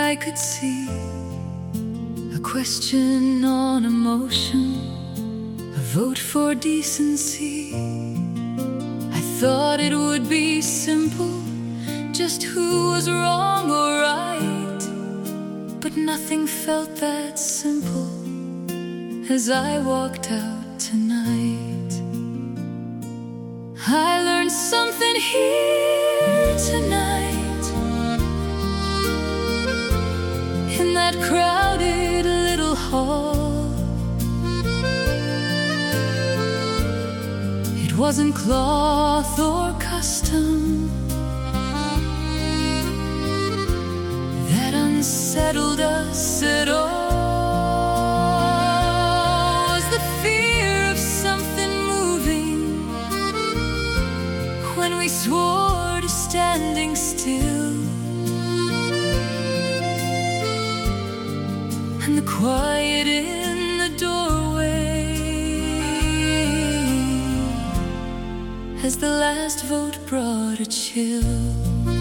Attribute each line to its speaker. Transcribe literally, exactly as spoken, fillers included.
Speaker 1: I could see a question on emotion, a vote for decency. I thought it would be simple, just who was wrong or right. But nothing felt that simple as I walked out tonight. I learned something here tonight, in that crowded little hall. It wasn't cloth or custom that unsettled us at all. It was the fear of something moving when we swore to standing still, and the quiet in the doorway as the last vote brought a chill.